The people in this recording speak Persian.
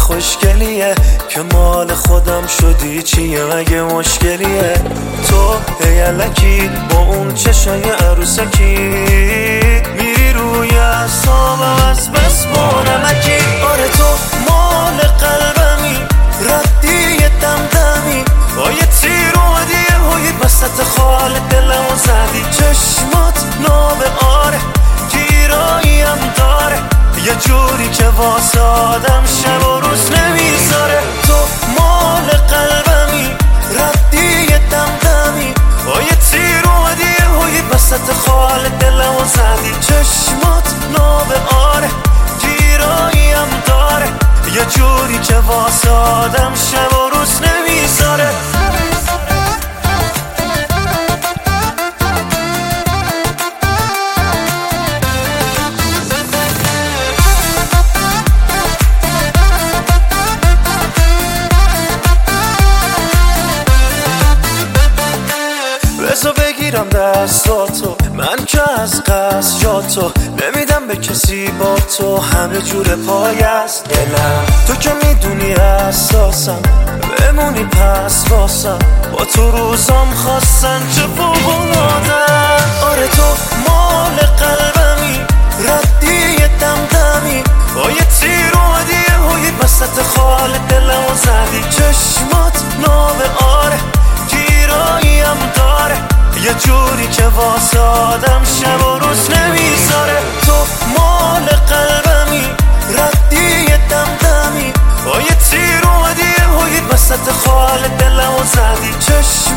خوشگلیه که مال خودم شدی، چیه مگه مشکلیه؟ تو هیلکی با اون چشای عروسکی میری روی اعصابم از بس بانمکی. آره تو مال قلبمی، ردی دمدمی، با یه تیر اومدی یهویی وسط خال دلمو زدی. چشمات نابه آره، گیراییم داره، یه جوری که واسه آدم شب و روز نمیذاره. تو مال قلبمی، ردی دمدمی، با یه تیر اومدی یهویی وسط خال دلمو زدی. چشمات نابه آره، گیراییم داره، یه جوری که واسه آدم شب و روز نمیذاره. بذار بگیرم دستاتو، من که از قصد جاتو نمیدم به کسی، با تو همه جور پای است دلم. تو که میدونی اساسم، بمونی پس واسم، با تو روزام خواستن چه فوق‌العاده‌ام. آره تو مال قلبمی، ردی دمدمی، با یه تیر اومدی یهویی وسط خال دلمو زدی. چشمات نابه آره، گیراییم داره، یه جوری که واسه آدم شب و روز نمیذاره. تو مال قلبمی، ردی دمدمی، با یه تیر اومدی یهویی وسط خال دلمو زدی. چشم